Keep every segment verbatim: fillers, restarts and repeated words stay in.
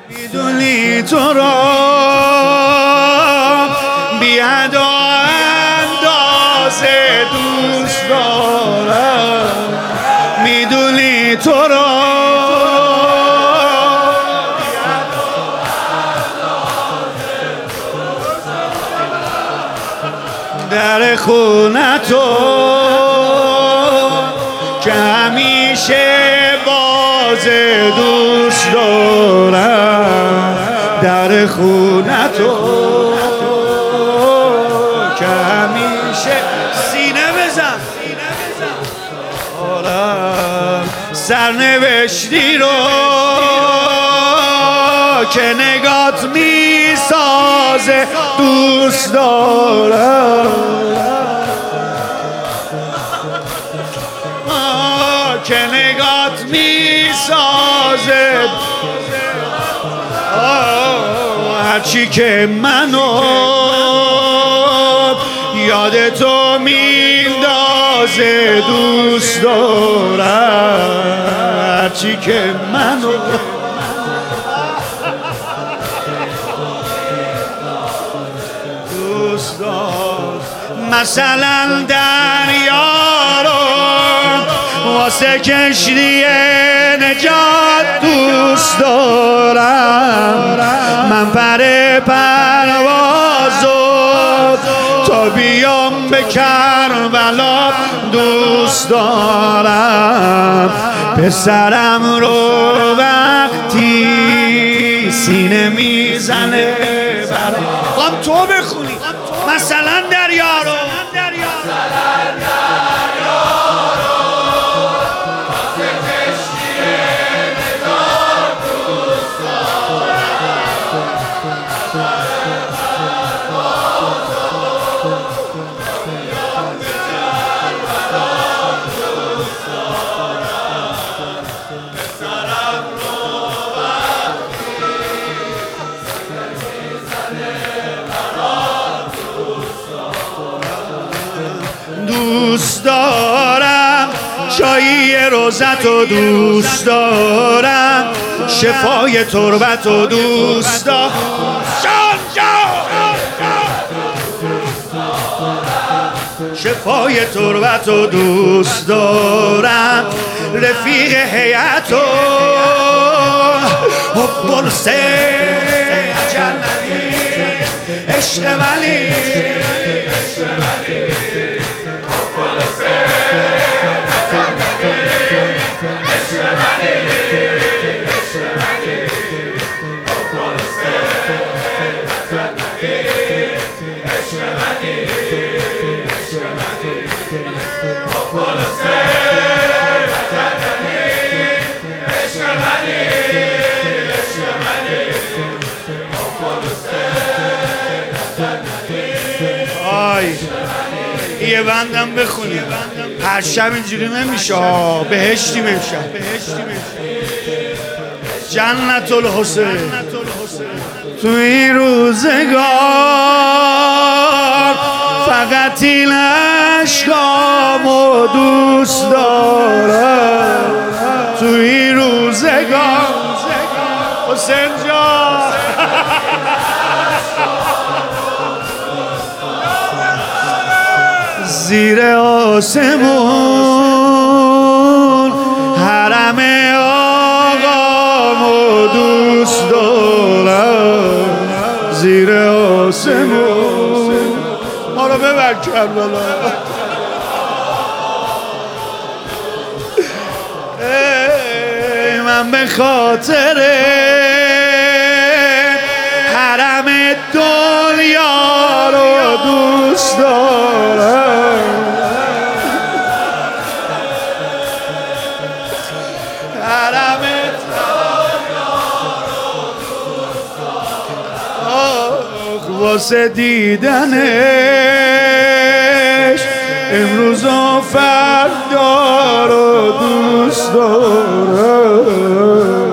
میدونی تو را بیاد و اندازه دوست دارم. میدونی تو را در خونه تو که همیشه باز دوست دارم. در خونه تو که همیشه سینه بزن سرنوشتی رو که نگات میسازه دوست دارم. که نگات میسازه هرچی که منو یاد تو میندازه دوست دارم. هرچی که منو دوست دارم. مثلا دریا رو واسه کشتی نجات دوست دارم. من پر پروازو تا بیام به کربلا دوست دارم. پسرم رو وقتی سینه میزنه خواهم تو بخونی مثلا دریا رو دوست دارم. چایی روزتو دوست دارم. شفای تربتو دوست دارم. جان جان شفای تربتو دوست دارم. رفیق هیئتو حب الحسین جنتی عشق ولی یه بندم بخونیم. هر شب اینجوری نمیشه. بهشتیم امشب جنت الحسین. تو این روزگار فقط این عشقامو دوست دارم. تو این روزگار حسین جان زیر آسمون حرم آقامو دوست دارم. زیر آسمون ما رو ببر کربلا. من به خاطر حرم دنیا رو دوست دارم. حرم دنیا واسه دیدنش امروز و فردا رو دوست دارم.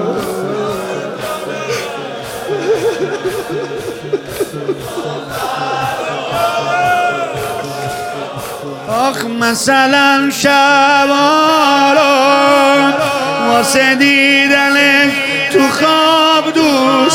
آخ مثلا شبا رو واسه دیدن تو خواب دوست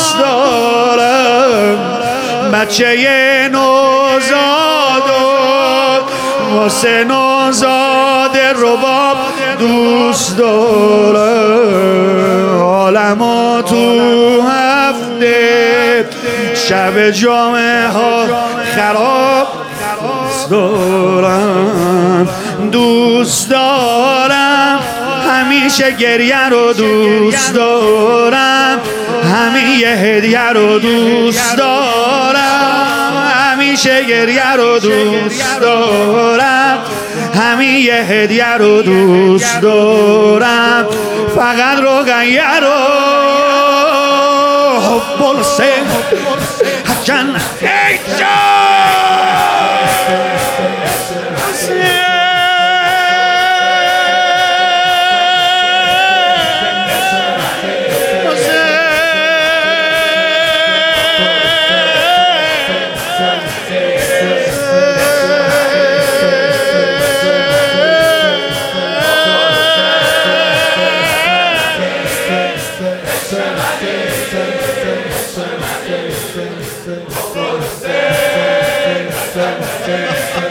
بچه نوزاد واسه نوزاد رباب دوست داره عالمو تو هفته شب جامعه ها خراب دوست دارم دوست دارم همیشه گریه رو دوست دارم همین یه هدیه رو دوست دارم همیشه گریه رو دوست دارم همین یه هدیه رو دوست دارم فقط روغنیه رو حب الحسین حجن Sen, sen, sen, sen, sen, sen.